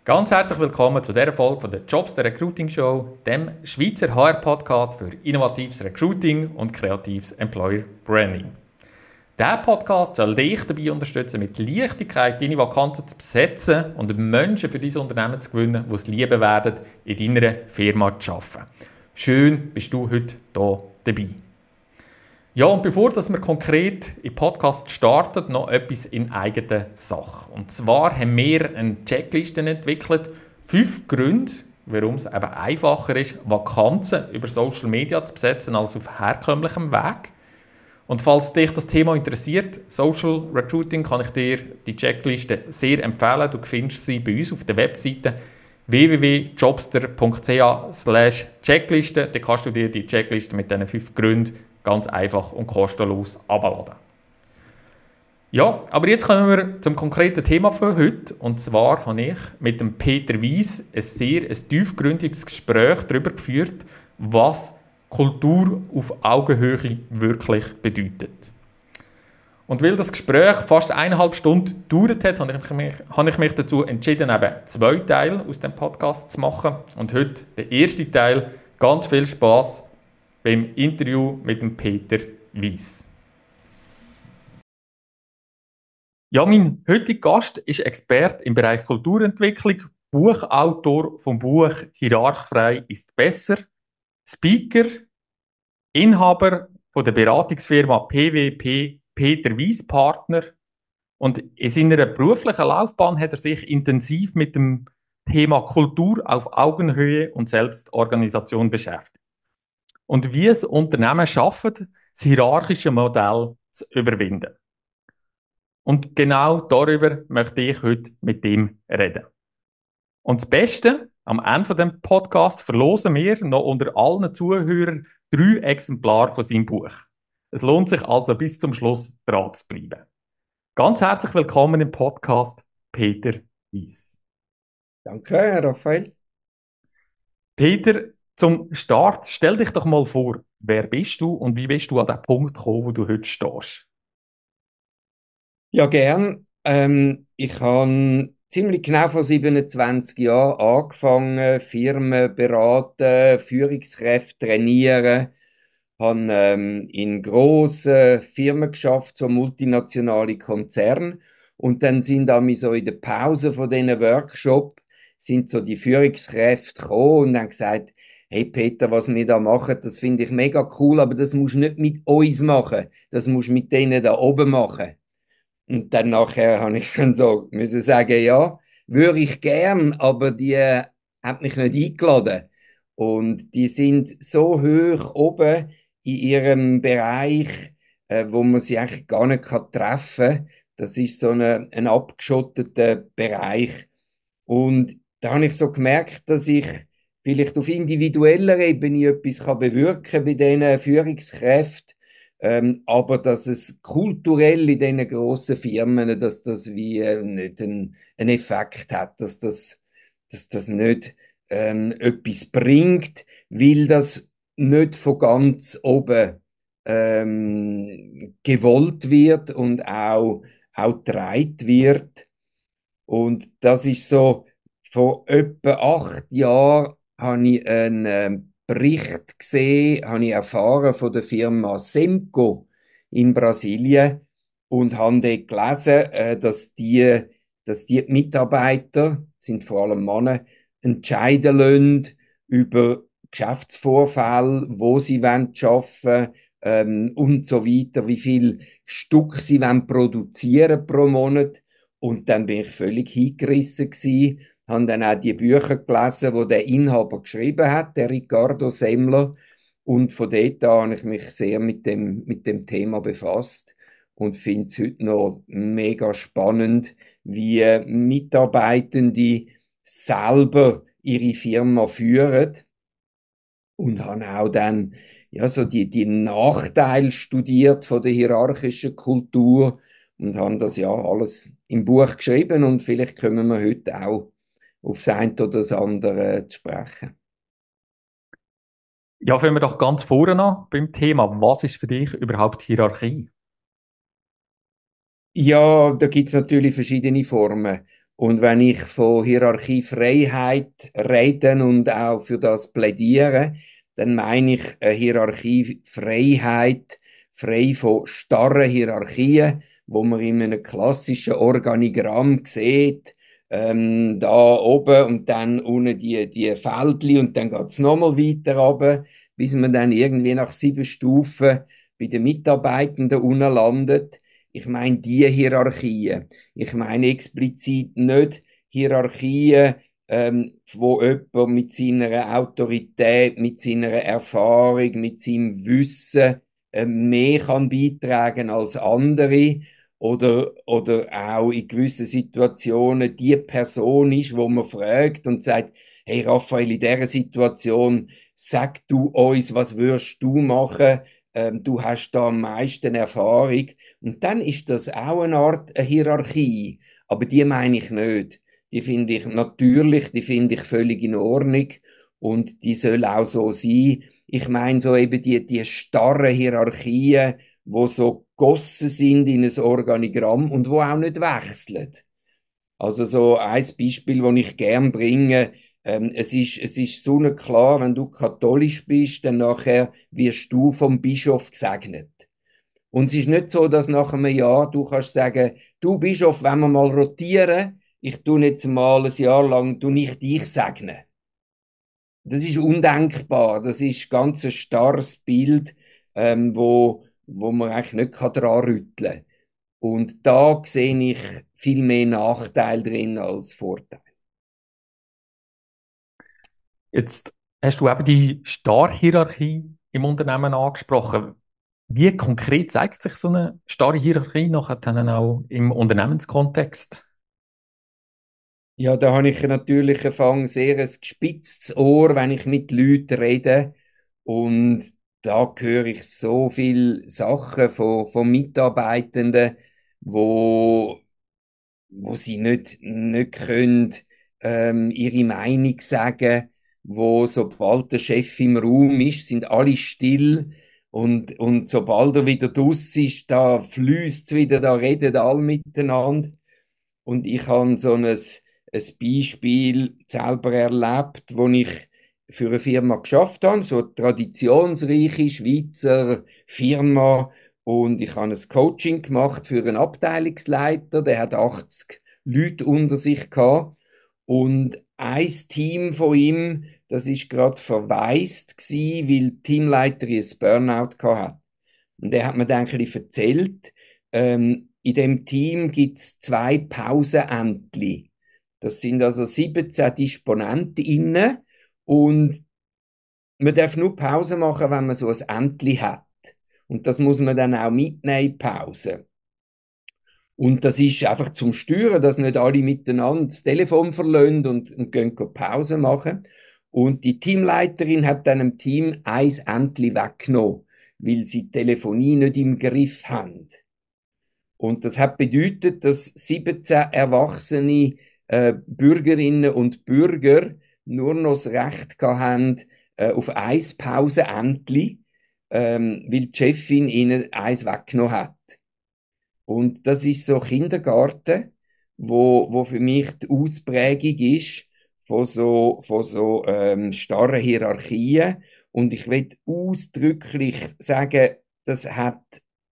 Ganz herzlich willkommen zu dieser Folge von der Jobs der Recruiting Show, dem Schweizer HR-Podcast für innovatives Recruiting und kreatives Employer Branding. Dieser Podcast soll dich dabei unterstützen, mit Leichtigkeit deine Vakanzen zu besetzen und Menschen für dein Unternehmen zu gewinnen, die es lieben werden, in deiner Firma zu arbeiten. Schön, bist du heute hier dabei. Ja, und bevor wir konkret in den Podcast starten, noch etwas in eigener Sache. Und zwar haben wir eine Checkliste entwickelt, 5 Gründe, warum es eben einfacher ist, Vakanzen über Social Media zu besetzen als auf herkömmlichem Weg. Und falls dich das Thema interessiert, Social Recruiting, kann ich dir die Checkliste sehr empfehlen. Du findest sie bei uns auf der Webseite www.jobster.ch/Checkliste. Da kannst du dir die Checkliste mit diesen 5 Gründen ganz einfach und kostenlos abladen. Ja, aber jetzt kommen wir zum konkreten Thema für heute. Und zwar habe ich mit dem Peter Weiss ein tiefgründiges Gespräch darüber geführt, was Kultur auf Augenhöhe wirklich bedeutet. Und weil das Gespräch fast 1,5 Stunden gedauert hat, habe ich mich dazu entschieden, eben 2 Teile aus dem Podcast zu machen. Und heute der erste Teil. Ganz viel Spass beim Interview mit dem Peter Weiss. Ja, mein heutiger Gast ist Experte im Bereich Kulturentwicklung, Buchautor vom Buch «Hierarchfrei ist besser», Speaker, Inhaber von der Beratungsfirma PWP Peter Weiss Partner, und in seiner beruflichen Laufbahn hat er sich intensiv mit dem Thema Kultur auf Augenhöhe und Selbstorganisation beschäftigt. Und wie es Unternehmen schaffen, das hierarchische Modell zu überwinden. Und genau darüber möchte ich heute mit ihm reden. Und das Beste, am Ende von dem Podcast verlosen wir noch unter allen Zuhörern 3 Exemplare von seinem Buch. Es lohnt sich also bis zum Schluss dran zu bleiben. Ganz herzlich willkommen im Podcast, Peter Weiss. Danke, Herr Raphael. Peter, zum Start, stell dich doch mal vor, wer bist du und wie bist du an den Punkt gekommen, wo du heute stehst? Ja, gern. Ich habe ziemlich genau vor 27 Jahren angefangen, Firmen beraten, Führungskräfte trainieren, habe in grossen Firmen geschafft, so multinationale Konzerne. Und dann sind so in der Pause von diesen Workshop sind so die Führungskräfte gekommen und haben gesagt: Hey Peter, was wir da machen, das finde ich mega cool, aber das musst du nicht mit uns machen, das musst du mit denen da oben machen. Und dann nachher habe ich dann so müssen sagen, ja, würde ich gern, aber die hat mich nicht eingeladen. Und die sind so hoch oben in ihrem Bereich, wo man sie eigentlich gar nicht treffen kann. Das ist so ein abgeschotteter Bereich. Und da habe ich so gemerkt, dass ich vielleicht auf individueller Ebene etwas bewirken kann bei diesen Führungskräften, aber dass es kulturell in diesen grossen Firmen, dass das wie nicht einen Effekt hat, dass das nicht etwas bringt, weil das nicht von ganz oben gewollt wird und auch getragen wird. Und das ist so, vor etwa 8 Jahren habe ich einen Bericht gesehen, habe ich erfahren von der Firma Semco in Brasilien und habe dort gelesen, dass die Mitarbeiter, sind vor allem Männer, entscheiden lassen über Geschäftsvorfälle, wo sie arbeiten wollen, und so weiter, wie viel Stück sie produzieren pro Monat. Und dann bin ich völlig hingerissen gewesen, habe dann auch die Bücher gelesen, die der Inhaber geschrieben hat, der Ricardo Semler. Und von dort an habe ich mich sehr mit dem Thema befasst und finde es heute noch mega spannend, wie Mitarbeitende selber ihre Firma führen. Und habe auch dann so die Nachteile studiert von der hierarchischen Kultur und haben das ja alles im Buch geschrieben, und vielleicht kommen wir heute auch auf das eine oder das andere zu sprechen. Ja, fangen wir doch ganz vorne an beim Thema. Was ist für dich überhaupt Hierarchie? Ja, da gibt es natürlich verschiedene Formen. Und wenn ich von Hierarchiefreiheit rede und auch für das plädiere, dann meine ich eine Hierarchiefreiheit, frei von starren Hierarchien, wo man in einem klassischen Organigramm sieht, da oben und dann unten die Feldli und dann geht es nochmal weiter runter, bis man dann irgendwie nach 7 Stufen bei den Mitarbeitenden unten landet. Ich meine die Hierarchien. Ich meine explizit nicht Hierarchien, wo jemand mit seiner Autorität, mit seiner Erfahrung, mit seinem Wissen mehr kann beitragen als andere oder auch in gewissen Situationen die Person ist, wo man fragt und sagt, hey Raphael, in dieser Situation sag du uns, was würdest du machen? Du hast da am meisten Erfahrung. Und dann ist das auch eine Art eine Hierarchie. Aber die meine ich nicht. Die finde ich natürlich, die finde ich völlig in Ordnung. Und die soll auch so sein. Ich meine so eben die starren Hierarchien, wo so gegossen sind in ein Organigramm und wo auch nicht wechseln. Also so ein Beispiel, das ich gern bringe, es ist so klar, wenn du katholisch bist, dann nachher wirst du vom Bischof gesegnet. Und es ist nicht so, dass nach einem Jahr du kannst sagen, du Bischof, wenn wir mal rotieren, ich tu jetzt mal ein Jahr lang, tu nicht dich segnen. Das ist undenkbar. Das ist ganz ein starres Bild, wo man eigentlich nicht daran rütteln kann. Und da sehe ich viel mehr Nachteil drin als Vorteil. Jetzt hast du eben die Starrhierarchie im Unternehmen angesprochen. Wie konkret zeigt sich so eine starre Hierarchie nachher dann auch im Unternehmenskontext? Ja, da habe ich natürlich sehr ein gespitztes Ohr, wenn ich mit Leuten rede. Und da höre ich so viele Sachen von Mitarbeitenden, wo, wo sie nicht können, ihre Meinung sagen, wo sobald der Chef im Raum ist, sind alle still. Und sobald er wieder draus ist, da fließt es wieder, da reden alle miteinander. Und ich habe so ein Beispiel selber erlebt, wo ich für eine Firma geschafft habe, so eine traditionsreiche Schweizer Firma. Und ich habe ein Coaching gemacht für einen Abteilungsleiter, der hat 80 Leute unter sich gehabt. Und ein Team von ihm, das ist gerade verwaist gsi, weil die Teamleiterin ein Burnout gehabt hat. Und er hat mir dann ein bisschen erzählt, in dem Team gibt es 2 Pausenentli. Das sind also 17 Disponentinnen und man darf nur Pause machen, wenn man so ein Entli hat. Und das muss man dann auch mitnehmen, in die Pause. Und das ist einfach zum Steuern, dass nicht alle miteinander das Telefon verlassen und gehen Pause machen. Und die Teamleiterin hat dann dem Team ein Entli weggenommen, weil sie die Telefonie nicht im Griff haben. Und das hat bedeutet, dass 17 erwachsene Bürgerinnen und Bürger nur noch das Recht haben auf ein Pausenentli, weil die Chefin ihnen eins weggenommen hat. Und das ist so Kindergarten, wo für mich die Ausprägung ist von so starren Hierarchien. Und ich will ausdrücklich sagen, das hat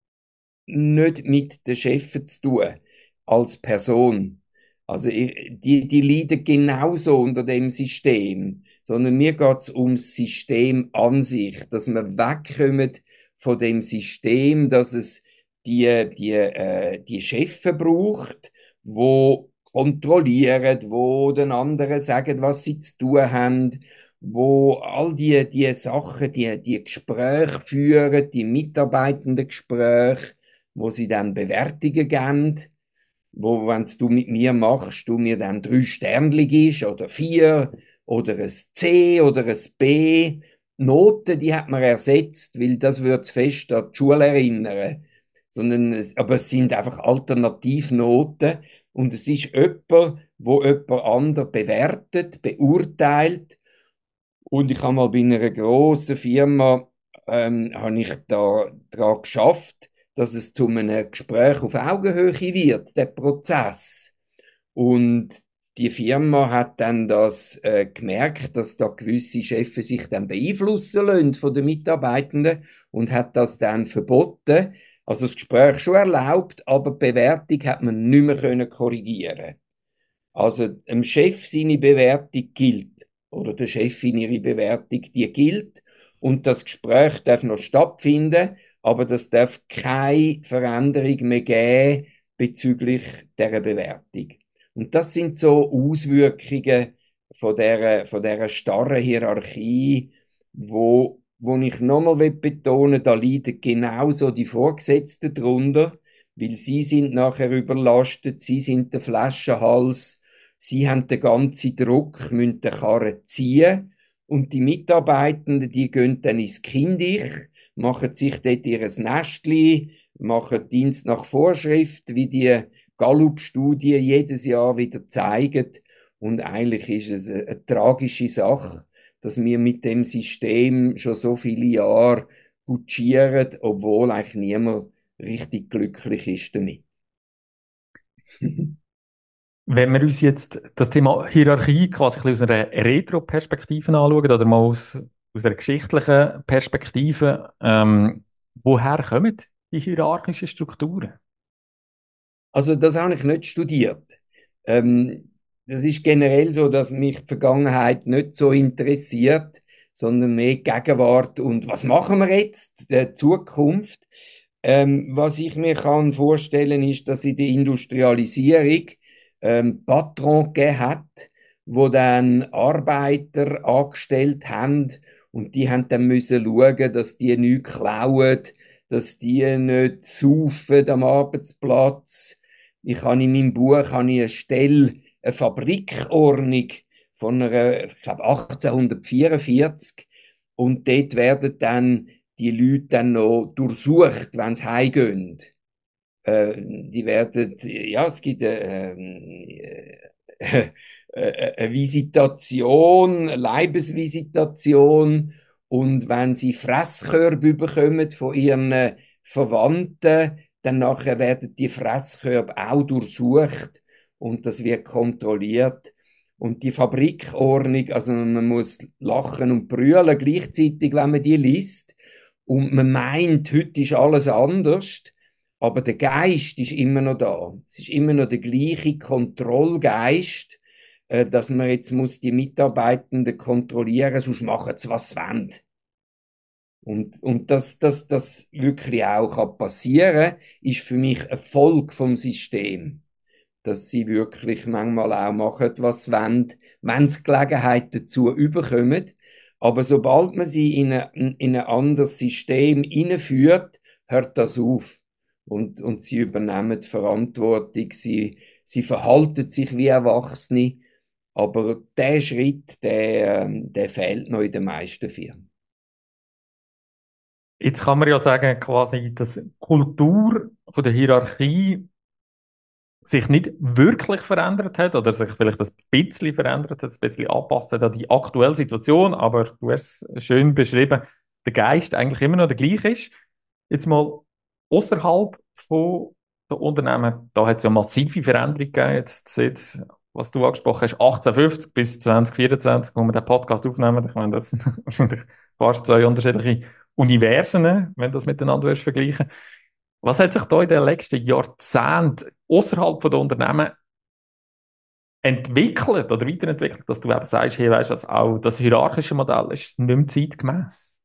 nicht mit den Chefen zu tun, als Person. Also die leiden genauso unter dem System, sondern mir geht es ums System an sich, dass wir wegkommen von dem System, dass es die Chefe braucht, wo kontrollieren, wo den anderen sagen, was sie zu tun haben, wo all die Sachen, die Gespräche führen, die Mitarbeitendengespräche, wo sie dann Bewertungen geben, wo, wenn du mit mir machst, du mir dann 3 Sternchen gibst oder 4 oder ein C oder ein B. Noten, die hat man ersetzt, weil das würde fest an die Schule erinnern. Aber es sind einfach Alternativnoten und es ist jemand, wo jemand anderen bewertet, beurteilt. Und ich habe mal bei einer grossen Firma, habe ich da daran geschafft, dass es zu einem Gespräch auf Augenhöhe wird, der Prozess. Und die Firma hat dann das gemerkt, dass da gewisse Chefs sich dann beeinflussen lassen von den Mitarbeitenden und hat das dann verboten. Also das Gespräch schon erlaubt, aber die Bewertung hat man nicht mehr können korrigieren. Also dem Chef seine Bewertung gilt oder der Chefin ihre Bewertung, die gilt und das Gespräch darf noch stattfinden, aber das darf keine Veränderung mehr geben bezüglich der Bewertung. Und das sind so Auswirkungen von der starren Hierarchie, wo ich nochmal betonen will, da leiden genauso die Vorgesetzten drunter, weil sie sind nachher überlastet, sie sind der Flaschenhals, sie haben den ganzen Druck, müssen den Karren ziehen und die Mitarbeitenden, die gehen dann ins Kindisch, machen sich dort ihr Nestli, machen Dienst nach Vorschrift, wie die Gallup-Studie jedes Jahr wieder zeigen. Und eigentlich ist es eine tragische Sache, dass wir mit dem System schon so viele Jahre kutschieren, obwohl eigentlich niemand richtig glücklich ist damit. Wenn wir uns jetzt das Thema Hierarchie quasi ein bisschen aus einer Retro-Perspektive anschauen oder mal aus einer geschichtlichen Perspektive, woher kommen die hierarchischen Strukturen? Also das habe ich nicht studiert. Das ist generell so, dass mich die Vergangenheit nicht so interessiert, sondern mehr die Gegenwart und was machen wir jetzt, der Zukunft. Was ich mir kann vorstellen, ist, dass in der Industrialisierung Patron gegeben hat, wo dann Arbeiter angestellt haben und die haben dann müssen schauen, dass die nichts klauen, dass die nicht saufen am Arbeitsplatz. Ich habe in meinem Buch eine Stelle, eine Fabrikordnung von ich glaube 1844 und dort werden dann die Leute dann noch durchsucht, wenn sie heimgehen. Die werden, ja, es gibt eine Visitation, eine Leibesvisitation und wenn sie Fresskörbe bekommen von ihren Verwandten, dann nachher werden die Fresskörbe auch durchsucht und das wird kontrolliert. Und die Fabrikordnung, also man muss lachen und brüllen gleichzeitig, wenn man die liest. Und man meint, heute ist alles anders, aber der Geist ist immer noch da. Es ist immer noch der gleiche Kontrollgeist, dass man jetzt muss die Mitarbeitenden kontrollieren, sonst machen sie, was sie wollen. Und dass das wirklich auch passieren kann, ist für mich ein Volk vom System. Dass sie wirklich manchmal auch machen, was sie wollen, wenn sie Gelegenheit dazu überkommen. Aber sobald man sie in ein anderes System einführt, hört das auf. Und sie übernehmen die Verantwortung, sie verhalten sich wie Erwachsene. Aber der Schritt, der fehlt noch in den meisten Firmen. Jetzt kann man ja sagen, quasi, dass die Kultur von der Hierarchie sich nicht wirklich verändert hat oder sich vielleicht ein bisschen verändert hat, ein bisschen angepasst hat an die aktuelle Situation, aber du hast es schön beschrieben, der Geist eigentlich immer noch der gleiche ist. Jetzt mal außerhalb von den Unternehmen, da hat es ja massive Veränderungen gegeben, jetzt seit, was du angesprochen hast, 1850 bis 2024, wo wir den Podcast aufnehmen. Ich meine, das sind wahrscheinlich fast zwei unterschiedliche Universen, wenn du das miteinander vergleichen. Was hat sich da in den letzten Jahrzehnten außerhalb der Unternehmen entwickelt oder weiterentwickelt, dass du eben sagst, hey, weißt du, auch das hierarchische Modell ist nicht mehr zeitgemäß?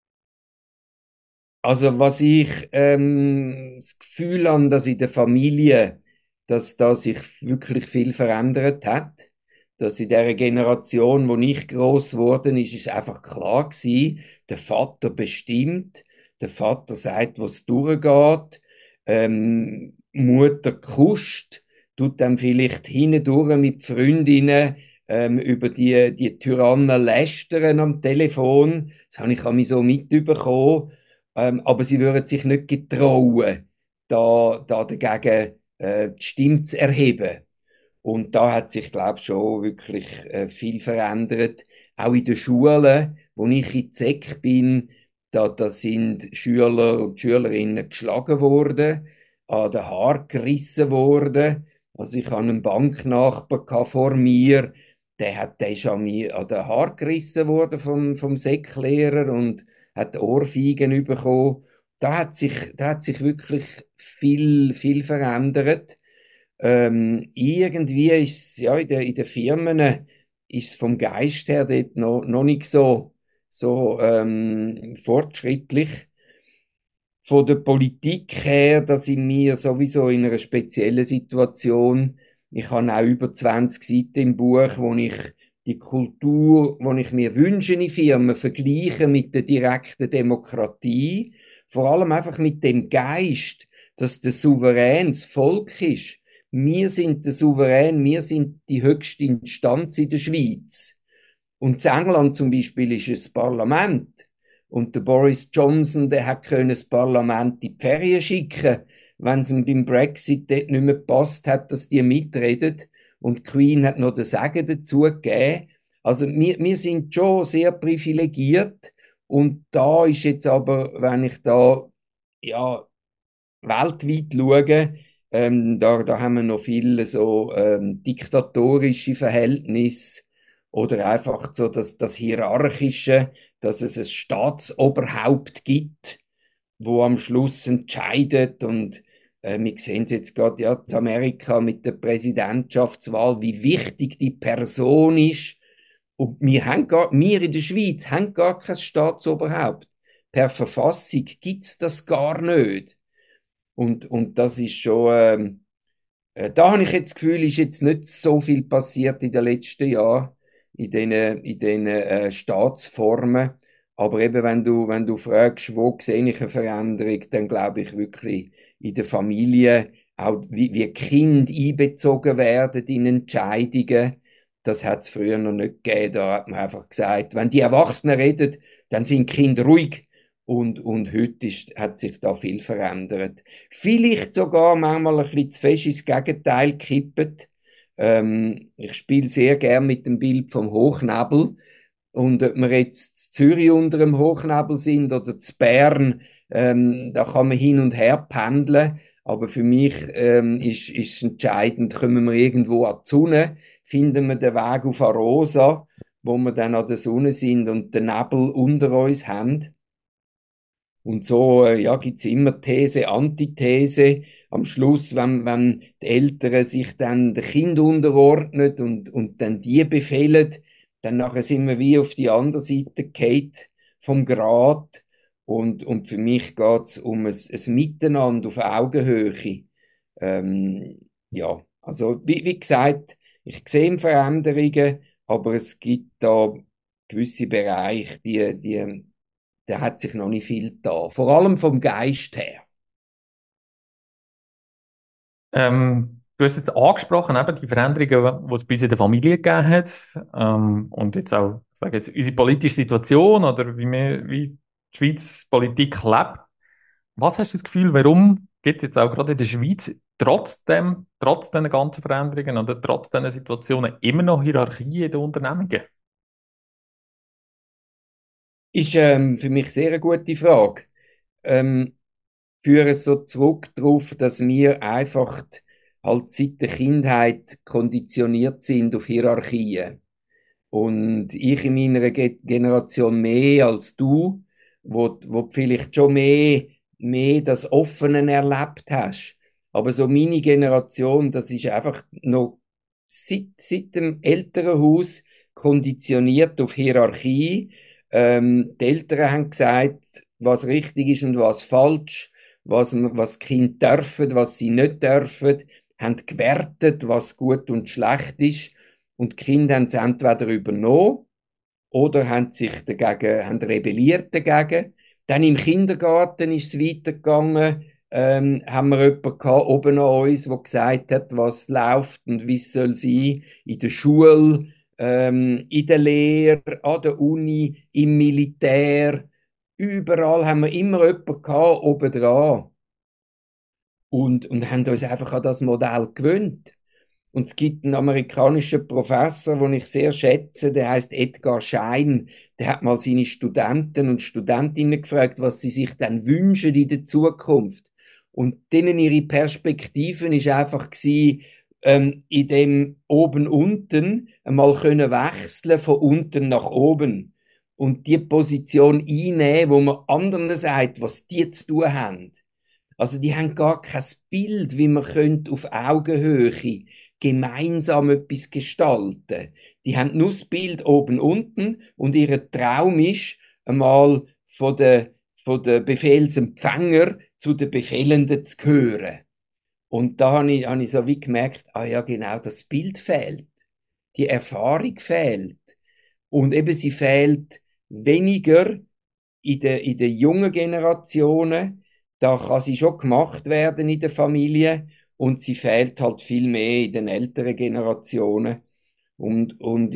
Also was ich das Gefühl habe, dass in der Familie, dass da sich wirklich viel verändert hat, dass in der Generation, wo ich groß geworden ist, ist einfach klar gewesen, der Vater bestimmt, der Vater sagt, was durchgeht, Mutter kuscht, tut dann vielleicht hindurch mit Freundinnen über die Tyrannen lästern am Telefon. Das habe ich mich so mitbekommen. Aber sie würden sich nicht getrauen, da dagegen die Stimme zu erheben. Und da hat sich, glaube ich, schon wirklich viel verändert. Auch in den Schulen, wo ich in Zeck bin, da sind Schüler und Schülerinnen geschlagen worden, an den Haaren gerissen worden. Also ich hatte einen Banknachbar vor mir, der ist an den Haaren gerissen worden vom Säcklehrer und hat Ohrfeigen bekommen. Da hat sich wirklich viel verändert. Irgendwie ist es, ja, in den Firmen ist es vom Geist her dort noch nicht so fortschrittlich. Von der Politik her, da sind wir sowieso in einer speziellen Situation. Ich habe auch über 20 Seiten im Buch, wo ich die Kultur, die ich mir wünsche in Firmen, vergleiche mit der direkten Demokratie. Vor allem einfach mit dem Geist, dass der Souverän das Volk ist. Wir sind der Souverän, wir sind die höchste Instanz in der Schweiz. Und in England zum Beispiel ist es das Parlament. Und der Boris Johnson, der hat das Parlament in die Ferien schicken, wenn es ihm beim Brexit dort nicht mehr gepasst hat, dass die mitreden. Und die Queen hat noch den Segen dazu gegeben. Also wir sind schon sehr privilegiert. Und da ist jetzt aber, wenn ich da ja, weltweit schaue, da haben wir noch viele so diktatorische Verhältnisse oder einfach so das Hierarchische, dass es ein Staatsoberhaupt gibt, wo am Schluss entscheidet und wir sehen es jetzt gerade ja in Amerika mit der Präsidentschaftswahl, wie wichtig die Person ist. Und wir in der Schweiz haben gar kein Staatsoberhaupt. Per Verfassung gibt's das gar nicht. Und das ist schon, da habe ich jetzt das Gefühl, ist jetzt nicht so viel passiert in den letzten Jahren in den Staatsformen. Aber eben, wenn du fragst, wo sehe ich eine Veränderung, dann glaube ich wirklich in der Familie, auch wie Kinder einbezogen werden in Entscheidungen. Das hat es früher noch nicht gegeben. Da hat man einfach gesagt, wenn die Erwachsenen reden, dann sind Kinder ruhig. Und heute hat sich da viel verändert. Vielleicht sogar manchmal ein bisschen zu fest ins Gegenteil kippet. Ich spiele sehr gern mit dem Bild vom Hochnebel. Und ob wir jetzt in Zürich unter dem Hochnebel sind oder zu Bern, da kann man hin und her pendeln. Aber für mich ist entscheidend, kommen wir irgendwo an die Sonne, finden wir den Weg auf Arosa, wo wir dann an der Sonne sind und den Nebel unter uns haben. Und so ja, gibt's immer These, Antithese. Am Schluss, wenn die Eltern sich dann den Kind unterordnen und dann die befehlen, dann nachher sind wir wie auf die andere Seite gefallen vom Grat. Und für mich geht's um ein Miteinander auf Augenhöhe. Ja, also wie gesagt, ich sehe Veränderungen, aber es gibt da gewisse Bereiche, da hat sich noch nicht viel da. Vor allem vom Geist her. Du hast jetzt angesprochen, eben die Veränderungen, die es bei uns in der Familie gegeben hat, und jetzt auch, ich sage jetzt, unsere politische Situation oder wie die Schweiz Politik lebt. Was hast du das Gefühl, warum gibt es jetzt auch gerade in der Schweiz trotz diesen ganzen Veränderungen oder trotz diesen Situationen immer noch Hierarchie in den Unternehmungen? Ist für mich sehr eine gute Frage. Ähm, Führe es so zurück darauf, dass wir einfach halt seit der Kindheit konditioniert sind auf Hierarchien. Und ich in meiner Generation mehr als du, wo vielleicht schon mehr das Offene erlebt hast. Aber so meine Generation, das ist einfach noch seit dem Elternhaus konditioniert auf Hierarchie. Die Eltern haben gesagt, was richtig ist und was falsch, was Kinder dürfen, was sie nicht dürfen, haben gewertet, was gut und schlecht ist. Und die Kinder haben es entweder übernommen oder haben rebelliert dagegen. Dann im Kindergarten ist es weitergegangen. Haben wir jemanden gehabt, oben an uns, der gesagt hat, was läuft und wie es soll sein. In der Schule, in der Lehre, an der Uni, im Militär. Überall haben wir immer jemanden gehabt, oben dran. Und haben uns einfach an das Modell gewöhnt. Und es gibt einen amerikanischen Professor, den ich sehr schätze, der heißt Edgar Schein. Der hat mal seine Studenten und Studentinnen gefragt, was sie sich dann wünschen in der Zukunft. Und denen ihre Perspektiven ist einfach gewesen, in dem oben-unten einmal können wechseln von unten nach oben und die Position einnehmen, wo man anderen sagt, was die zu tun haben. Also die haben gar kein Bild, wie man könnte auf Augenhöhe gemeinsam etwas gestalten. Die haben nur das Bild oben unten und ihr Traum ist, einmal von der Befehlsempfänger zu den Befehlenden zu gehören. Und da habe ich so wie gemerkt, ah ja, genau, das Bild fehlt. Die Erfahrung fehlt. Und eben sie fehlt weniger in den jungen Generationen. Da kann sie schon gemacht werden in der Familie. Und sie fehlt halt viel mehr in den älteren Generationen. Und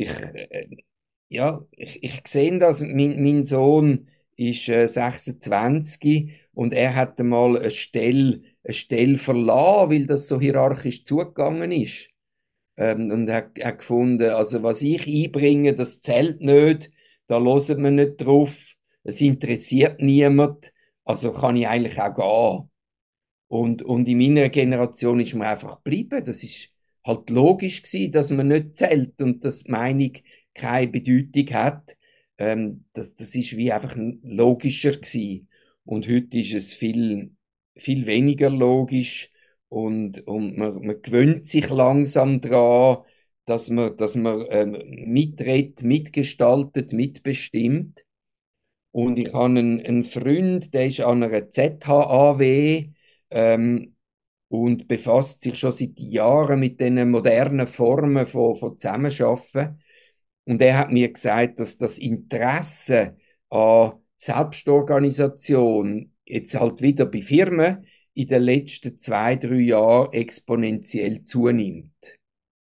ich sehe das, mein Sohn ist 26 und er hat einmal eine Stelle verlassen, weil das so hierarchisch zugegangen ist. Und hat gefunden, also was ich einbringe, das zählt nicht, da hören wir nicht drauf, es interessiert niemand, also kann ich eigentlich auch gehen. Und in meiner Generation ist man einfach geblieben. Das ist halt logisch gewesen, dass man nicht zählt und dass die Meinung keine Bedeutung hat. Das ist wie einfach logischer gewesen. Und heute ist es viel weniger logisch und man gewöhnt sich langsam daran, dass man mitredet, mitgestaltet, mitbestimmt. Und ich habe einen Freund, der ist an einer ZHAW ähm, und befasst sich schon seit Jahren mit den modernen Formen von Zusammenarbeiten. Und er hat mir gesagt, dass das Interesse an Selbstorganisation jetzt halt wieder bei Firmen in den letzten 2, 3 Jahren exponentiell zunimmt.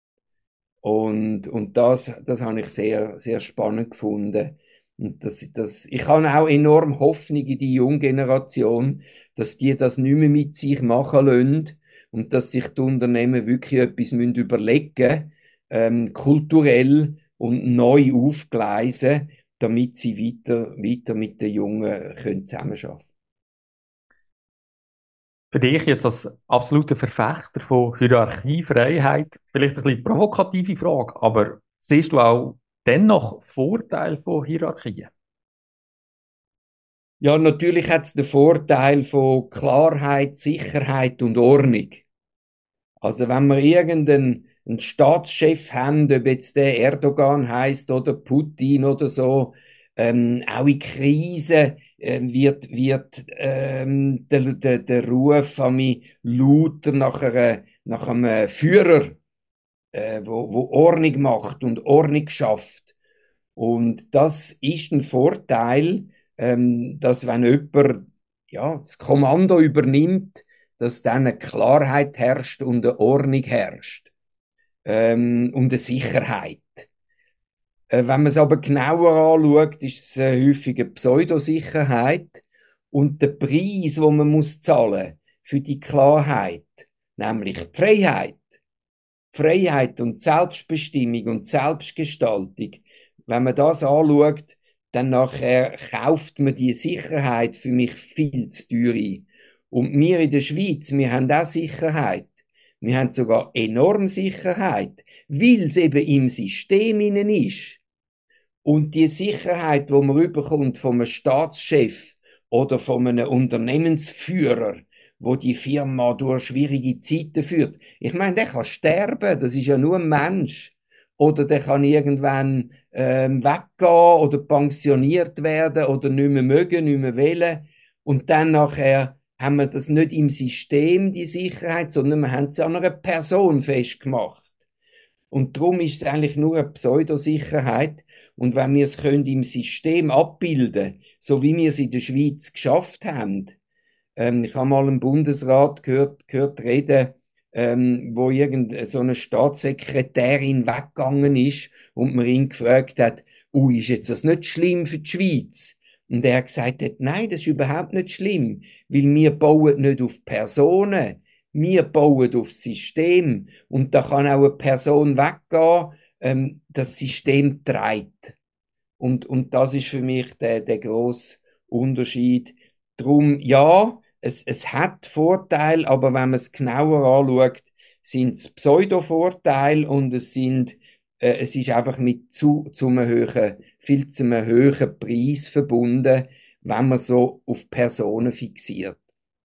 Und das habe ich sehr, sehr spannend gefunden. Und ich habe auch enorm Hoffnung in die junge Generation, dass die das nicht mehr mit sich machen lassen und dass sich die Unternehmen wirklich etwas überlegen müssen, kulturell und neu aufgleisen, damit sie weiter mit den Jungen können zusammenarbeiten. Für dich jetzt als absoluter Verfechter von Hierarchiefreiheit, vielleicht ein bisschen provokative Frage, aber siehst du auch dennoch Vorteile von Hierarchien? Ja, natürlich hat es den Vorteil von Klarheit, Sicherheit und Ordnung. Also wenn wir irgendeinen einen Staatschef haben, ob jetzt der Erdogan heißt oder Putin oder so, auch in Krisen wird der Ruf an mich lauter nach einem Führer, wo Ordnung macht und Ordnung schafft. Und das ist ein Vorteil, dass wenn jemand ja, das Kommando übernimmt, dass dann eine Klarheit herrscht und eine Ordnung herrscht und eine Sicherheit. Wenn man es aber genauer anschaut, ist es häufig eine Pseudosicherheit und der Preis, den man muss zahlen für die Klarheit, nämlich die Freiheit. Freiheit und Selbstbestimmung und Selbstgestaltung, wenn man das anschaut, dann nachher kauft man die Sicherheit für mich viel zu teuer ein. Und wir in der Schweiz, wir haben auch Sicherheit. Wir haben sogar enorm Sicherheit, weil es eben im System innen ist. Und die Sicherheit, die man überkommt von einem Staatschef oder von einem Unternehmensführer, wo die Firma durch schwierige Zeiten führt. Ich meine, der kann sterben, das ist ja nur ein Mensch. Oder der kann irgendwann weggehen oder pensioniert werden oder nicht mehr mögen, nicht mehr wählen. Und dann nachher haben wir das nicht im System, die Sicherheit, sondern wir haben es an einer Person festgemacht. Und darum ist es eigentlich nur eine Pseudosicherheit. Und wenn wir es können im System abbilden, so wie wir es in der Schweiz geschafft haben, ich habe mal einen Bundesrat gehört reden, wo irgend so eine Staatssekretärin weggegangen ist und man ihn gefragt hat, ist jetzt das nicht schlimm für die Schweiz? Und er hat gesagt hat, nein, das ist überhaupt nicht schlimm, weil wir bauen nicht auf Personen, wir bauen auf System und da kann auch eine Person weggehen, das System trägt. Und das ist für mich der grosse Unterschied. Drum, ja, es hat Vorteile, aber wenn man es genauer anschaut, sind es Pseudo-Vorteile und es ist einfach viel zu einem höheren Preis verbunden, wenn man so auf Personen fixiert.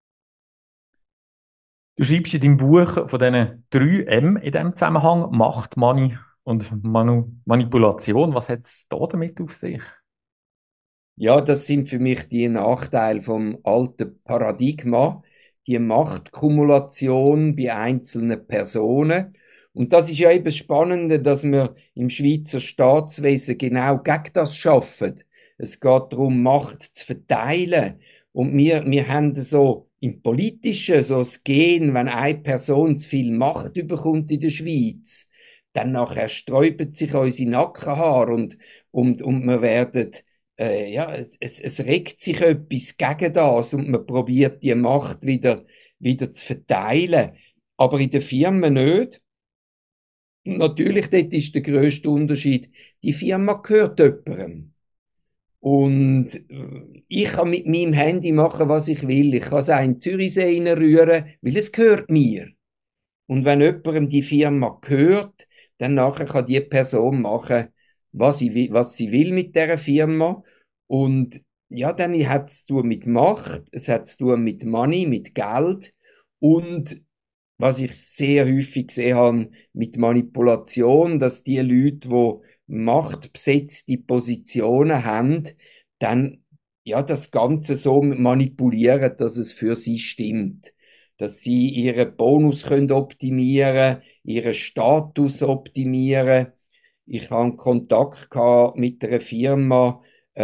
Du schreibst in deinem Buch von diesen 3 M in diesem Zusammenhang: Macht, Money und Manipulation. Was hat es da damit auf sich? Ja, das sind für mich die Nachteile vom alten Paradigma, die Machtkumulation bei einzelnen Personen. Und das ist ja eben das Spannende, dass wir im Schweizer Staatswesen genau gegen das schaffen. Es geht darum, Macht zu verteilen. Und wir haben so im Politischen so das Gen, wenn eine Person zu viel Macht überkommt in der Schweiz, dann nachher sträuben sich unsere Nackenhaare und wir werden ja, es regt sich etwas gegen das und man probiert die Macht wieder zu verteilen. Aber in der Firma nicht. Und natürlich, dort ist der grösste Unterschied, die Firma gehört jemandem. Und ich kann mit meinem Handy machen, was ich will. Ich kann es auch in den Zürichsee rühren, weil es gehört mir. Und wenn jemandem die Firma gehört, dann nachher kann die Person machen, was sie will mit der Firma. Und ja, dann hat es zu tun mit Macht, es hat zu tun mit Money, mit Geld und was ich sehr häufig gesehen habe, mit Manipulation, dass die Leute, die machtbesetzte Positionen haben, dann ja das Ganze so manipulieren, dass es für sie stimmt, dass sie ihren Bonus können optimieren, ihren Status optimieren. Ich habe Kontakt gehabt mit einer Firma,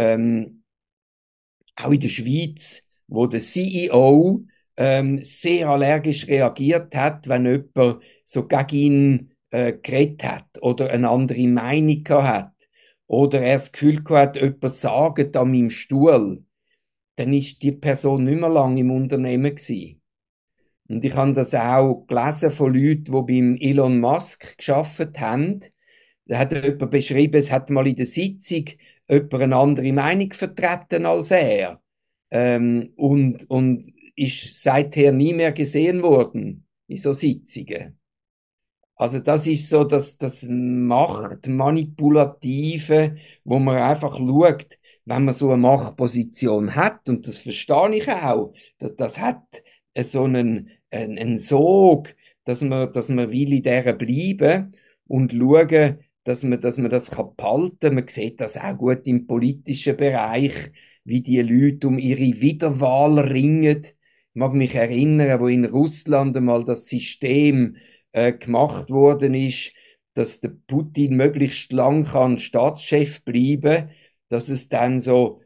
auch in der Schweiz, wo der CEO sehr allergisch reagiert hat, wenn jemand so gegen ihn geredet hat oder eine andere Meinung gehabt hat oder er das Gefühl gehabt hat, jemand sagt an meinem Stuhl, dann ist die Person nicht mehr lange im Unternehmen gewesen. Und ich habe das auch gelesen von Leuten, die beim Elon Musk geschafft haben. Da hat jemand beschrieben, es hat mal in der Sitzung jemand eine andere Meinung vertreten als er. Und ist seither nie mehr gesehen worden in so Sitzungen. Also das ist so das Machtmanipulative, wo man einfach schaut, wenn man so eine Machtposition hat, und das verstehe ich auch, das hat so einen Sog, dass man will in dieser bleiben und schauen, dass man das behalten kann. Man sieht das auch gut im politischen Bereich, wie die Leute um ihre Wiederwahl ringen. Ich mag mich erinnern, wo in Russland einmal das System gemacht worden ist, dass der Putin möglichst lang kann Staatschef bleiben, dass es dann so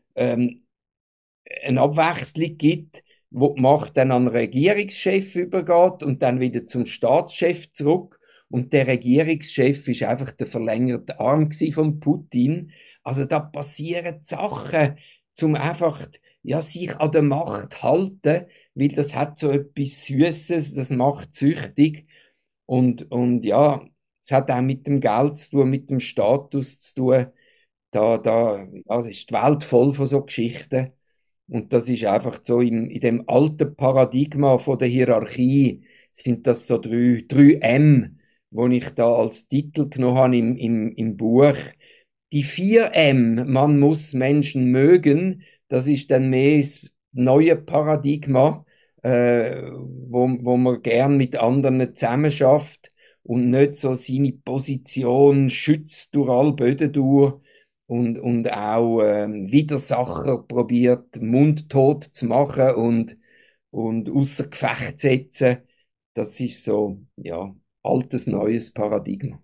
eine Abwechslung gibt, wo die Macht dann an den Regierungschef übergeht und dann wieder zum Staatschef zurück. Und der Regierungschef ist einfach der verlängerte Arm von Putin. Also da passieren Sachen, zum einfach ja, sich an der Macht halten, weil das hat so etwas Süßes, das macht süchtig. Und ja, es hat auch mit dem Geld zu tun, mit dem Status zu tun. Ja, ist die Welt voll von so Geschichten. Und das ist einfach so in dem alten Paradigma von der Hierarchie sind das so drei M, wo ich da als Titel genommen habe im Buch. Die 4 M, man muss Menschen mögen, das ist dann mehr das neue Paradigma, wo man gern mit anderen zusammen schafft und nicht so seine Position schützt durch alle Böden durch und auch Widersacher probiert mundtot zu machen und außer Gefecht zu setzen. Das ist so, ja, altes, neues Paradigma.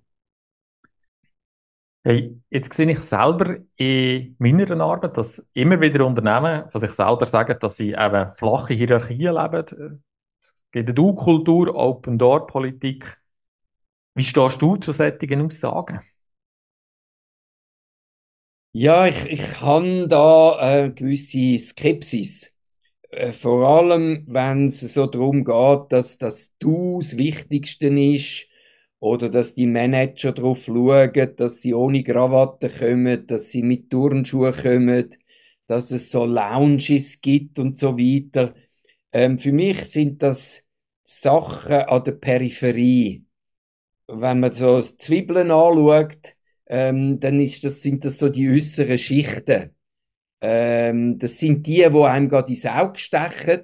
Hey, jetzt sehe ich selber in meiner Arbeit, dass immer wieder Unternehmen von sich selber sagen, dass sie eben flache Hierarchien leben. Es gibt eine Du-Kultur, Open-Door-Politik. Wie stehst du zu solchen Aussagen? Ja, ich habe da eine gewisse Skepsis. Vor allem, wenn es so darum geht, dass das Du das Wichtigste ist oder dass die Manager darauf schauen, dass sie ohne Krawatte kommen, dass sie mit Turnschuhen kommen, dass es so Lounges gibt und so weiter. Für mich sind das Sachen an der Peripherie. Wenn man so Zwiebeln anschaut, dann sind das so die äußeren Schichten. Das sind die, wo einem gerade ins Auge stechen.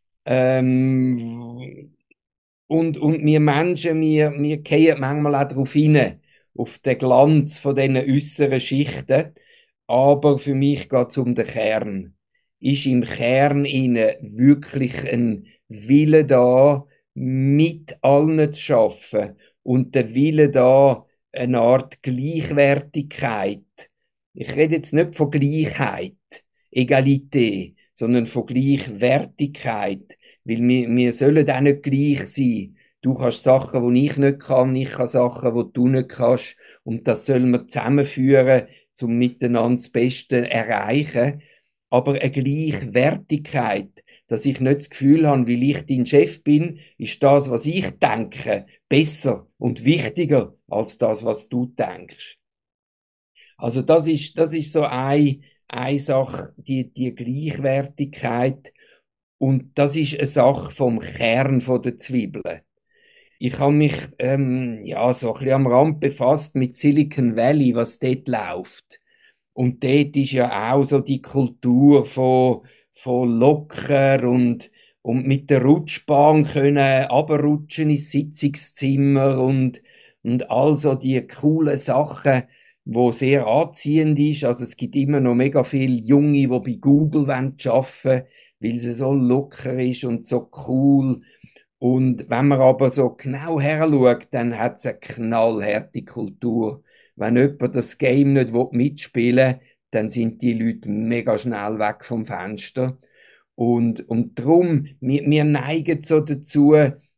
Ähm, und wir Menschen, wir fallen manchmal auch darauf hinein, auf den Glanz von diesen äußeren Schichten. Aber für mich geht es um den Kern. Ist im Kern inne wirklich ein Wille da, mit allen zu schaffen und der Wille da, eine Art Gleichwertigkeit. Ich rede jetzt nicht von Gleichheit, Egalität, sondern von Gleichwertigkeit. Weil wir sollen auch nicht gleich sein. Du kannst Sachen, die ich nicht kann, ich kann Sachen, die du nicht kannst. Und das sollen wir zusammenführen, um miteinander das Beste zu erreichen. Aber eine Gleichwertigkeit, dass ich nicht das Gefühl habe, weil ich dein Chef bin, ist das, was ich denke, besser und wichtiger als das, was du denkst. Also das ist so eine Sache, die Gleichwertigkeit. Und das ist eine Sache vom Kern der Zwiebeln. Ich habe mich ja, so ein bisschen am Rand befasst mit Silicon Valley, was dort läuft. Und dort ist ja auch so die Kultur von locker und mit der Rutschbahn können runterrutschen ins Sitzungszimmer und all so die coolen Sachen, wo sehr anziehend ist. Also es gibt immer noch mega viele Junge, die bei Google arbeiten wollen, weil sie so locker ist und so cool. Und wenn man aber so genau her schaut, dann hat es eine knallharte Kultur. Wenn jemand das Game nicht mitspielen will, dann sind die Leute mega schnell weg vom Fenster. Und darum, wir neigen so dazu,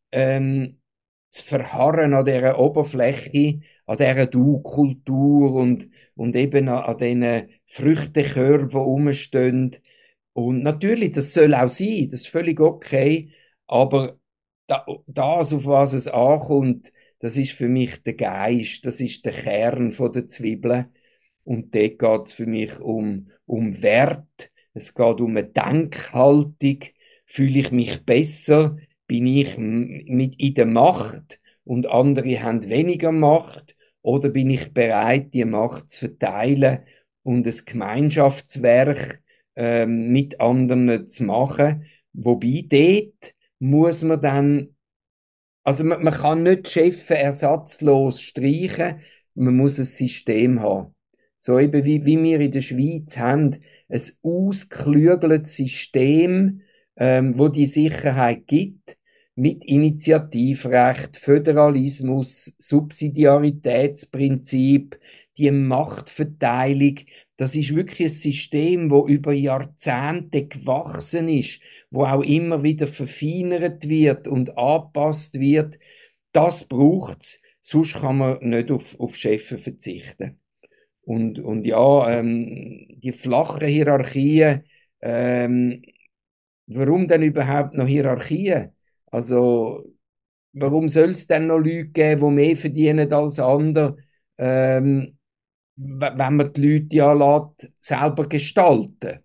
zu verharren an dieser Oberfläche, an dieser Du-Kultur und eben an diesen Früchtekörben, die rumstehen. Und natürlich, das soll auch sein, das ist völlig okay, aber das, auf was es ankommt, das ist für mich der Geist, das ist der Kern der Zwiebeln. Und dort geht es für mich um Wert, es geht um eine Denkhaltung, fühle ich mich besser, bin ich mit in der Macht und andere haben weniger Macht, oder bin ich bereit, die Macht zu verteilen und ein Gemeinschaftswerk mit anderen zu machen, wobei dort muss man dann, also man kann nicht Chefe ersatzlos streichen, man muss ein System haben. So eben wie wir in der Schweiz haben, ein ausgeklügeltes System, wo die Sicherheit gibt, mit Initiativrecht, Föderalismus, Subsidiaritätsprinzip, die Machtverteilung. Das ist wirklich ein System, wo über Jahrzehnte gewachsen ist, wo auch immer wieder verfeinert wird und angepasst wird. Das braucht's, sonst kann man nicht auf Chefe verzichten. Und ja, die flachen Hierarchien, warum denn überhaupt noch Hierarchien? Also, warum soll es denn noch Leute geben, die mehr verdienen als andere, wenn man die Leute ja lässt, selber gestalten?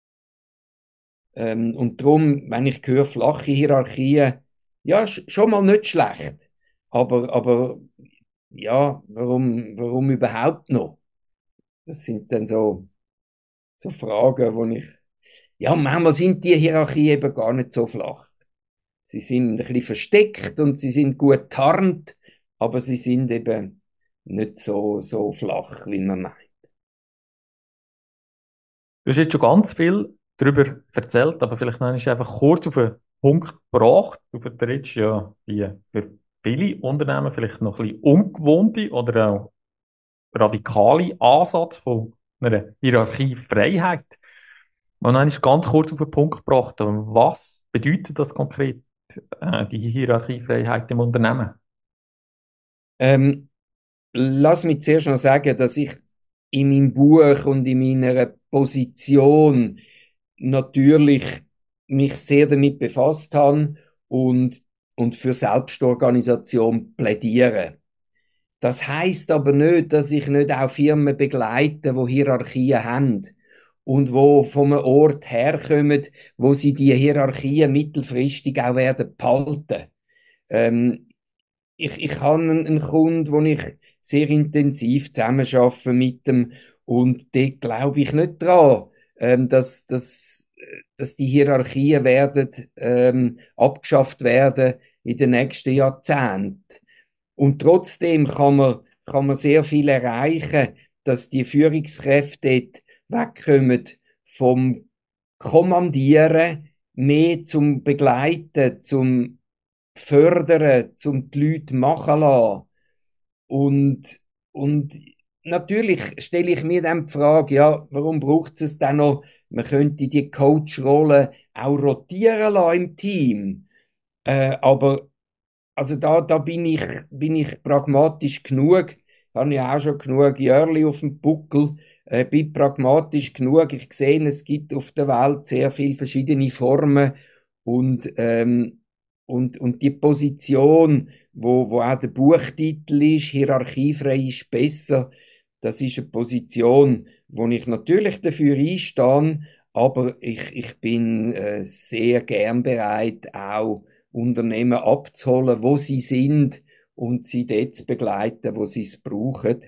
Und darum, wenn ich höre, flache Hierarchien, ja, schon mal nicht schlecht. Aber ja, warum überhaupt noch? Das sind dann so Fragen, wo ich, ja, manchmal sind die Hierarchien eben gar nicht so flach. Sie sind ein bisschen versteckt und sie sind gut tarnt, aber sie sind eben nicht so flach, wie man meint. Du hast jetzt schon ganz viel darüber erzählt, aber vielleicht noch einmal einfach kurz auf den Punkt gebracht. Du vertrittst ja die für viele Unternehmen vielleicht noch ein bisschen ungewohnte oder auch radikale Ansatz von einer Hierarchiefreiheit. Und dann ist ganz kurz auf den Punkt gebracht, was bedeutet das konkret, die Hierarchiefreiheit im Unternehmen? Ähm, Lass mich zuerst noch sagen, dass ich in meinem Buch und in meiner Position natürlich mich sehr damit befasst habe und für Selbstorganisation plädiere. Das heißt aber nicht, dass ich nicht auch Firmen begleite, wo Hierarchien haben und wo von einem Ort herkommen, wo sie die Hierarchien mittelfristig auch werden behalten. Ähm, ich habe einen Kunden, wo ich sehr intensiv zusammenarbeite mit dem, und dort glaube ich nicht dran, dass die Hierarchien werden abgeschafft werden in den nächsten Jahrzehnten. Und trotzdem kann man sehr viel erreichen, dass die Führungskräfte dort wegkommen vom Kommandieren, mehr zum Begleiten, zum Fördern, zum die Leute machen lassen. Und, und natürlich stelle ich mir dann die Frage, ja, warum braucht es dann noch? Man könnte die Coach-Rolle auch rotieren lassen im Team. Aber also da bin ich pragmatisch genug. Ich habe ja auch schon genug Jahre auf dem Buckel. Bin pragmatisch genug. Ich sehe, es gibt auf der Welt sehr viele verschiedene Formen, und, und die Position, wo auch der Buchtitel ist, hierarchiefrei ist besser, das ist eine Position, wo ich natürlich dafür einstehe, aber ich bin sehr gern bereit, auch Unternehmen abzuholen, wo sie sind, und sie dort zu begleiten, wo sie es brauchen.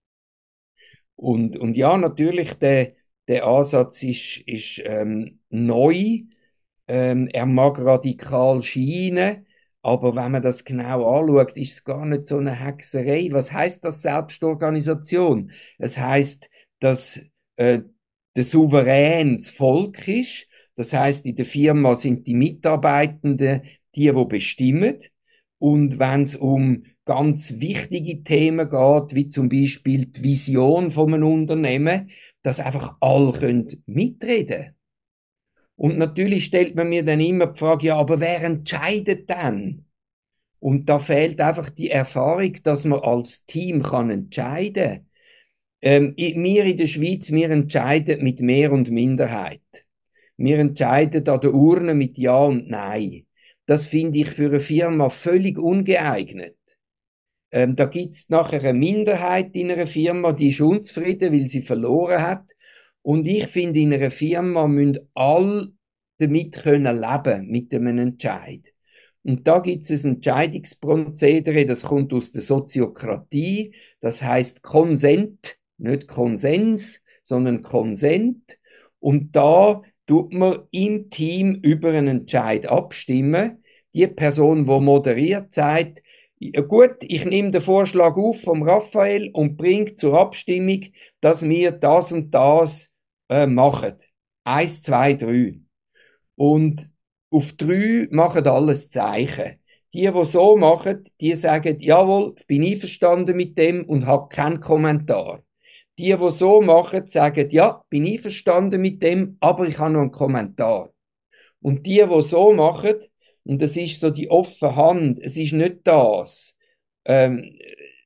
Und ja, natürlich, der Ansatz ist neu. Er mag radikal scheinen, aber wenn man das genau anschaut, ist es gar nicht so eine Hexerei. Was heißt das Selbstorganisation? Es heißt, dass äh, der Souverän das Volk ist. Das heißt, in der Firma sind die Mitarbeitenden die bestimmen. Und wenn es um ganz wichtige Themen geht, wie zum Beispiel die Vision von einem Unternehmen, dass einfach alle können mitreden können. Und natürlich stellt man mir dann immer die Frage, ja, aber wer entscheidet dann? Und da fehlt einfach die Erfahrung, dass man als Team kann entscheiden. Wir in der Schweiz, wir entscheiden mit Mehr- und Minderheit. Wir entscheiden an der Urne mit Ja und Nein. Das finde ich für eine Firma völlig ungeeignet. Da gibt es nachher eine Minderheit in einer Firma, die ist unzufrieden, weil sie verloren hat. Und ich finde, in einer Firma müssen alle damit können leben, mit einem Entscheid. Und da gibt es ein Entscheidungsprozedere, das kommt aus der Soziokratie, das heißt Konsent, nicht Konsens, sondern Konsent. Und da tut man im Team über einen Entscheid abstimmen. Die Person, die moderiert, sagt, ja, gut, ich nehme den Vorschlag auf vom Raphael und bringe zur Abstimmung, dass wir das und das machen. Eins, zwei, drei. Und auf drei machen alles Zeichen. Die so machen, die sagen, jawohl, ich bin einverstanden mit dem und habe keinen Kommentar. Die so machen, sagen, ja, bin einverstanden mit dem, aber ich habe noch einen Kommentar. Und die so machen, und das ist so die offene Hand, es ist nicht das, ähm,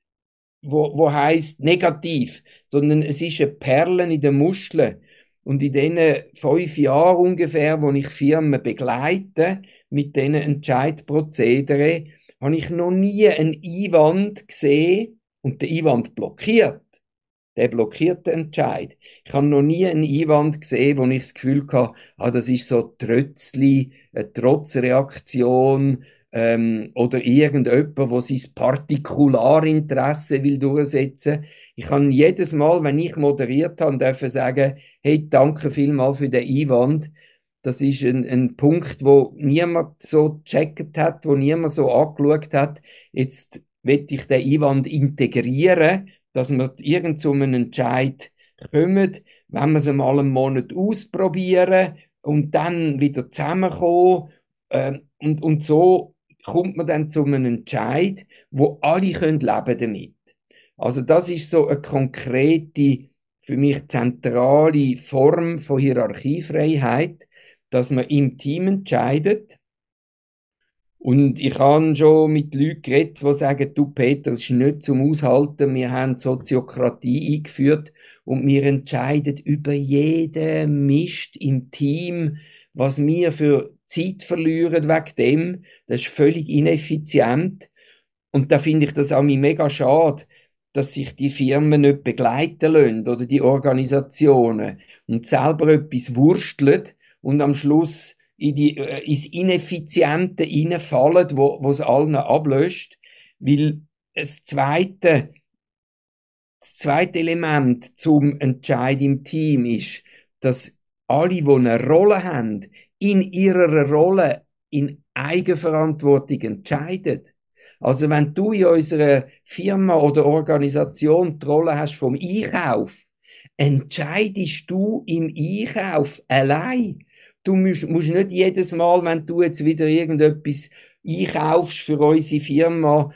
wo heißt negativ, sondern es ist eine Perle in der Muschel. Und in diesen 5 Jahren ungefähr, wo ich Firmen begleite mit diesen Entscheidprozedere, habe ich noch nie einen Einwand gesehen und der Einwand blockiert. Der blockiert den Entscheid. Ich habe noch nie einen Einwand gesehen, wo ich das Gefühl hatte, das ist so Trötzli, eine Trotzreaktion, oder irgendjemand, wo sein Partikularinteresse will durchsetzen. Ich kann jedes Mal, wenn ich moderiert habe, dürfen sagen, hey, danke vielmals für den Einwand. Das ist ein Punkt, wo niemand so gecheckt hat, wo niemand so angeschaut hat. Jetzt will ich den Einwand integrieren, dass wir irgend zu einem Entscheid kommen, wenn wir es einmal einen Monat ausprobieren und dann wieder zusammenkommen. Und so kommt man dann zu einem Entscheid, wo alle können leben damit. Also das ist so eine konkrete, für mich zentrale Form von Hierarchiefreiheit, dass man im Team entscheidet. Und ich habe schon mit Leuten geredet, die sagen, du Peter, das ist nicht zum Aushalten, wir haben die Soziokratie eingeführt und wir entscheiden über jeden Mist im Team, was wir für Zeit verlieren wegen dem. Das ist völlig ineffizient. Und da finde ich das auch mega schade, dass sich die Firmen nicht begleiten lassen oder die Organisationen und selber etwas wursteln und am Schluss ins Ineffiziente reinfallen, wo es allen ablöscht. Weil das zweite Element zum Entscheid im Team ist, dass alle, die eine Rolle haben, in ihrer Rolle in Eigenverantwortung entscheiden. Also wenn du in unserer Firma oder Organisation die Rolle hast vom Einkauf, entscheidest du im Einkauf allein. Du musst nicht jedes Mal, wenn du jetzt wieder irgendetwas einkaufst für unsere Firma,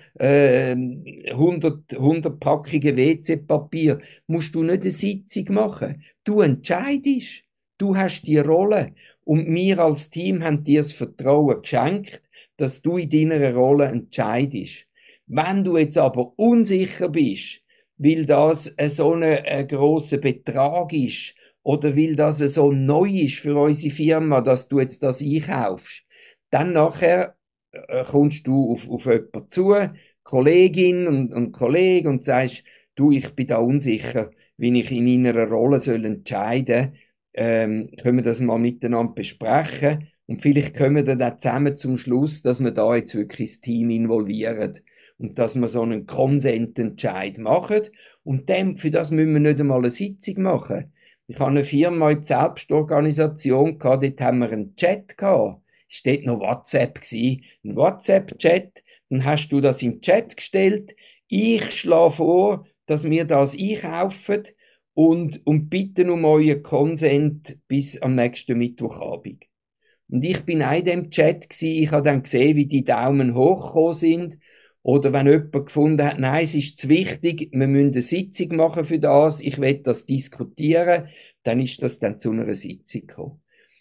100 Packungen WC-Papier, musst du nicht eine Sitzung machen. Du entscheidest. Du hast die Rolle. Und wir als Team haben dir das Vertrauen geschenkt, dass du in deiner Rolle entscheidest. Wenn du jetzt aber unsicher bist, weil das so ein grosser Betrag ist oder weil das so neu ist für unsere Firma, dass du jetzt das einkaufst, dann nachher kommst du auf jemanden zu, Kollegin und Kollege, und sagst, du, ich bin da unsicher, wie ich in meiner Rolle soll entscheiden. Können wir das mal miteinander besprechen? Und vielleicht kommen wir dann zusammen zum Schluss, dass wir da jetzt wirklich das Team involvieren und dass wir so einen Konsententscheid machen. Und für das müssen wir nicht einmal eine Sitzung machen. Ich habe eine Firma in der Selbstorganisation gehabt, dort haben wir einen Chat gehabt. Ist dort noch WhatsApp gewesen? Ein WhatsApp-Chat. Dann hast du das in den Chat gestellt. Ich schlage vor, dass wir das einkaufen und bitten um euren Konsent bis am nächsten Mittwochabend. Und ich bin auch in dem Chat gewesen. Ich habe dann gesehen, wie die Daumen hochgekommen sind. Oder wenn jemand gefunden hat, nein, es ist zu wichtig, wir müssen eine Sitzung machen für das, ich will das diskutieren, dann ist das dann zu einer Sitzung gekommen.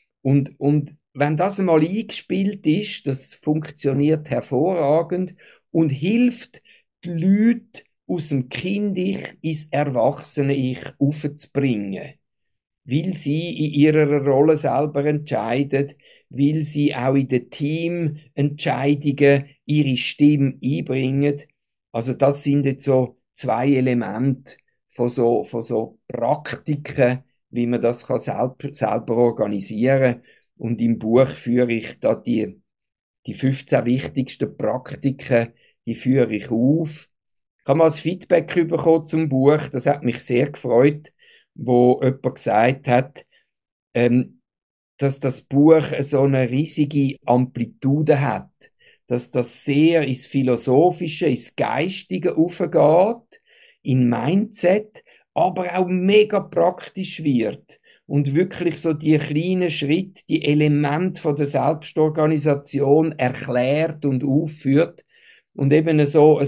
Und wenn das mal eingespielt ist, das funktioniert hervorragend und hilft, die Leute aus dem Kind-Ich ins Erwachsene-Ich aufzubringen, weil sie in ihrer Rolle selber entscheiden, weil sie auch in den Teamentscheidungen ihre Stimme einbringen. Also das sind jetzt so zwei Elemente von so Praktiken, wie man das kann selber organisieren kann. Und im Buch führe ich da die 15 wichtigsten Praktiken, die führe ich auf. Ich habe mal ein Feedback bekommen zum Buch, das hat mich sehr gefreut, wo jemand gesagt hat, ähm, dass das Buch so eine riesige Amplitude hat, dass das sehr ins Philosophische, ins Geistige aufgeht, in Mindset, aber auch mega praktisch wird und wirklich so die kleinen Schritte, die Elemente von der Selbstorganisation erklärt und aufführt und eben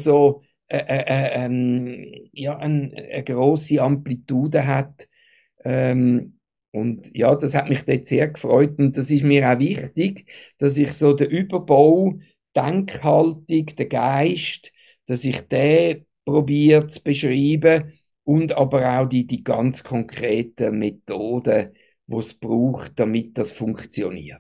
ja, eine grosse Amplitude hat. Und ja, das hat mich dort sehr gefreut und das ist mir auch wichtig, dass ich so den Überbau, Denkhaltung, den Geist, dass ich den probiere zu beschreiben und aber auch die ganz konkreten Methoden, die es braucht, damit das funktioniert.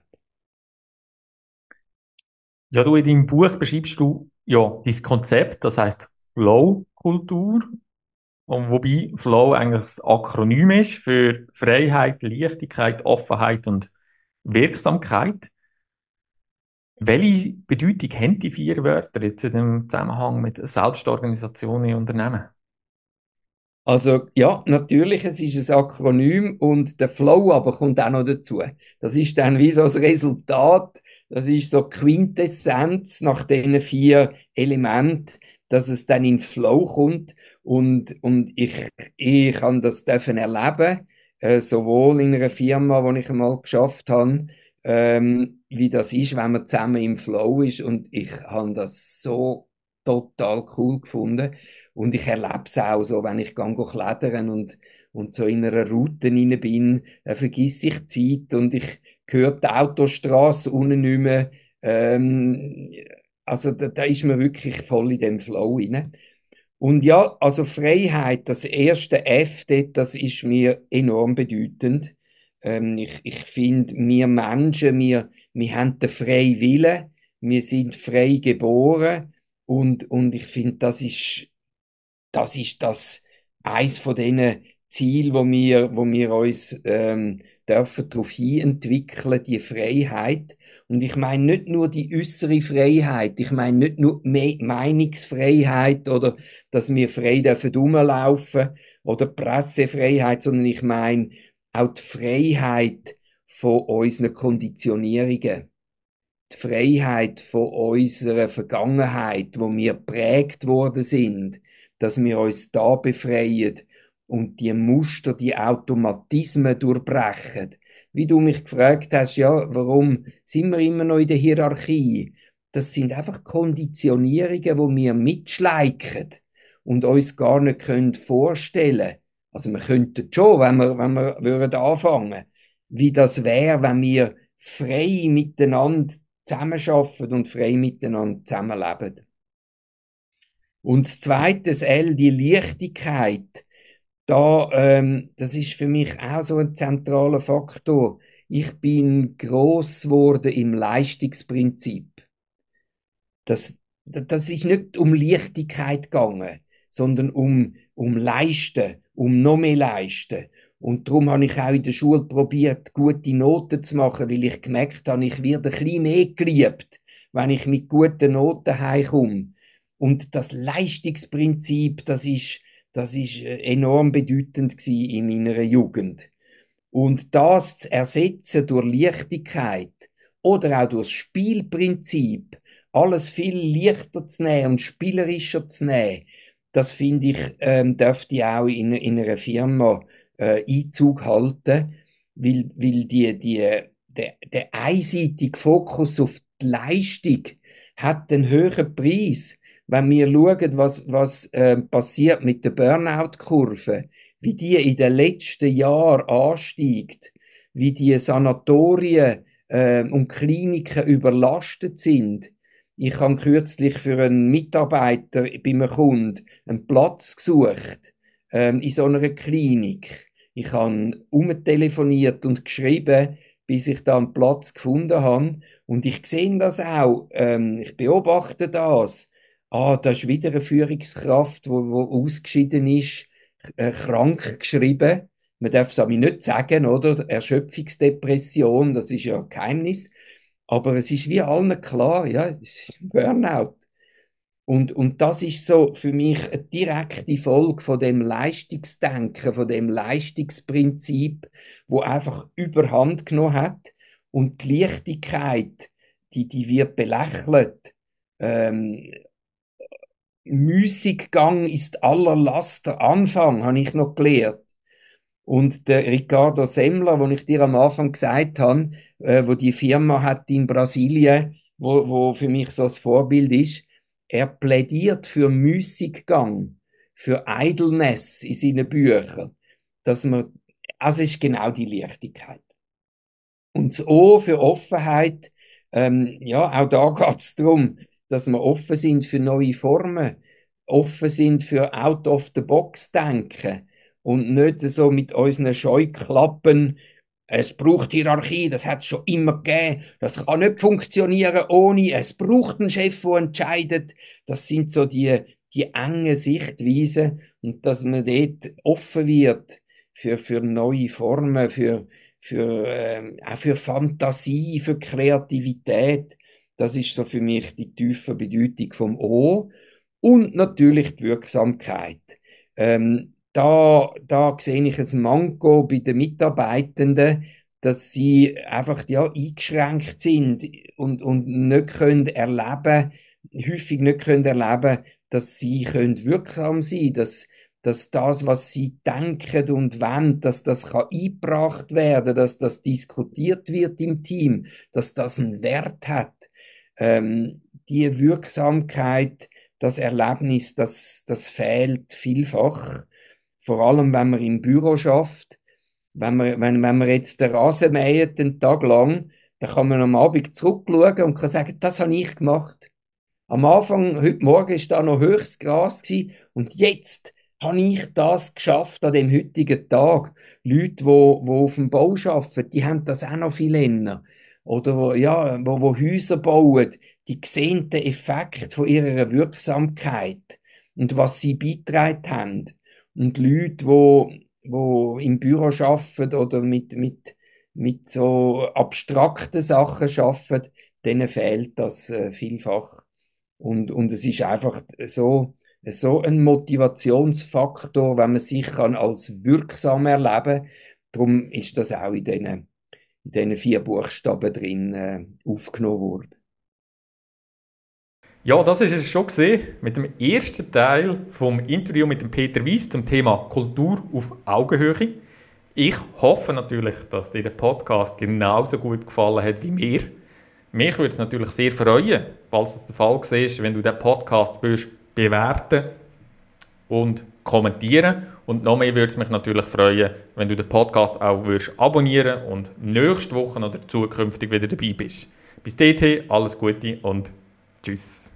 Ja, du in deinem Buch beschreibst du ja dieses Konzept, das heißt Flow-Kultur, und wobei Flow eigentlich das Akronym ist für Freiheit, Leichtigkeit, Offenheit und Wirksamkeit. Welche Bedeutung haben die vier Wörter jetzt in dem Zusammenhang mit Selbstorganisation in Unternehmen? Also ja, natürlich, es ist ein Akronym und der Flow aber kommt auch noch dazu. Das ist dann wie so das Resultat, das ist so Quintessenz nach diesen vier Elementen, dass es dann in Flow kommt und ich kann das dürfen erleben, sowohl in einer Firma, wo ich einmal geschafft habe, wie das ist, wenn man zusammen im Flow ist und ich habe das so total cool gefunden. Und ich erlebe es auch so, wenn ich gehe klettern und so in einer Route rein bin, vergiss ich die Zeit und ich höre die Autostrasse unten nicht mehr. Ähm, also da ist man wirklich voll in dem Flow rein. Und ja, also Freiheit, das erste F dort, das ist mir enorm bedeutend. Ich finde, wir Menschen, wir haben den freien Willen, wir sind frei geboren und ich finde, das ist das eins von diesen Zielen, wo wir uns dürfen darauf entwickeln, die Freiheit. Und ich meine nicht nur die äußere Freiheit, ich meine nicht nur die Meinungsfreiheit oder dass wir frei dürfen rumlaufen oder Pressefreiheit, sondern ich meine auch die Freiheit von unseren Konditionierungen, die Freiheit von unserer Vergangenheit, wo wir geprägt worden sind, dass wir uns da befreien und die Muster, die Automatismen durchbrechen. Wie du mich gefragt hast, ja, warum sind wir immer noch in der Hierarchie? Das sind einfach Konditionierungen, wo wir mitschleichen und uns gar nicht vorstellen können. Also wir könnten schon, wenn wir würden anfangen, wie das wäre, wenn wir frei miteinander zusammenarbeiten und frei miteinander zusammenleben. Und das zweite, das L, die Leichtigkeit, das ist für mich auch so ein zentraler Faktor. Ich bin gross geworden im Leistungsprinzip. Das ist nicht um Leichtigkeit gegangen, sondern um Leisten, um noch mehr Leisten. Und darum habe ich auch in der Schule probiert, gute Noten zu machen, weil ich gemerkt habe, ich werde ein bisschen mehr geliebt, wenn ich mit guten Noten heimkomme. Und das Leistungsprinzip, das ist enorm bedeutend gewesen in meiner Jugend. Und das zu ersetzen durch Leichtigkeit oder auch durch das Spielprinzip, alles viel leichter zu nehmen und spielerischer zu nehmen, das finde ich, dürfte auch in einer Firma Einzug halten, weil der einseitige Fokus auf die Leistung hat einen höheren Preis. Wenn wir schauen, was passiert mit der Burnout-Kurve, wie die in den letzten Jahren ansteigt, wie die Sanatorien und Kliniken überlastet sind. Ich habe kürzlich für einen Mitarbeiter bei einem Kunden einen Platz gesucht in so einer Klinik. Ich habe umtelefoniert und geschrieben, bis ich da einen Platz gefunden habe. Und ich sehe das auch. Ich beobachte das. Da ist wieder eine Führungskraft, wo ausgeschieden ist, krank geschrieben. Man darf es aber nicht sagen, oder? Erschöpfungsdepression, das ist ja ein Geheimnis. Aber es ist wie allen klar, ja, es ist ein Burnout. Und das ist so für mich eine direkte Folge von dem Leistungsdenken, von dem Leistungsprinzip, wo einfach Überhand genommen hat. Und die Leichtigkeit, die wird belächelt. Ähm, Müßiggang ist aller Laster Anfang, habe ich noch gelernt. Und der Ricardo Semler, wo ich dir am Anfang gesagt habe, wo die Firma hat in Brasilien, wo für mich so das Vorbild ist, er plädiert für Müßiggang, für Idleness in seinen Büchern, also ist genau die Leichtigkeit. Und das O für Offenheit, ja, auch da geht es darum, dass wir offen sind für neue Formen, offen sind für Out-of-the-Box-Denken und nicht so mit unseren Scheuklappen, es braucht Hierarchie, das hat es schon immer gegeben, das kann nicht funktionieren ohne, es braucht einen Chef, der entscheidet. Das sind so die engen Sichtweisen und dass man dort offen wird für neue Formen, auch für Fantasie, für Kreativität. Das ist so für mich die tiefe Bedeutung vom O. Und natürlich die Wirksamkeit. Da sehe ich ein Manko bei den Mitarbeitenden, dass sie einfach ja, eingeschränkt sind und nicht können erleben, häufig nicht können erleben, dass sie können wirksam sein können, dass das, was sie denken und wollen, dass das kann eingebracht werden, dass das diskutiert wird im Team, dass das einen Wert hat. Die Wirksamkeit, das Erlebnis, das fehlt vielfach. Vor allem, wenn man im Büro schafft. Wenn man jetzt den Rasen mäht, den Tag lang, dann kann man am Abend zurückschauen und kann sagen, das habe ich gemacht. Am Anfang, heute Morgen, war da noch höchstes Gras gewesen, und jetzt habe ich das geschafft an dem heutigen Tag. Leute, die auf dem Bau arbeiten, die haben das auch noch viel länger. Oder wo Häuser bauen, die sehen den Effekt von ihrer Wirksamkeit und was sie beigetragen haben. Und Leute, die im Büro arbeiten oder mit so abstrakten Sachen arbeiten, denen fehlt das vielfach. Und es ist einfach so ein Motivationsfaktor, wenn man sich kann als wirksam erleben. Darum ist das auch in diesen 4 Buchstaben drin aufgenommen worden. Ja, das ist es schon gesehen mit dem ersten Teil vom Interview mit dem Peter Wyss zum Thema Kultur auf Augenhöhe. Ich hoffe natürlich, dass dir der Podcast genauso gut gefallen hat wie mir. Mich würde es natürlich sehr freuen, falls das der Fall ist, wenn du den Podcast würdest bewerten und kommentieren. Und noch mehr würde es mich natürlich freuen, wenn du den Podcast auch würdest abonnieren und nächste Woche oder zukünftig wieder dabei bist. Bis dahin, alles Gute und tschüss.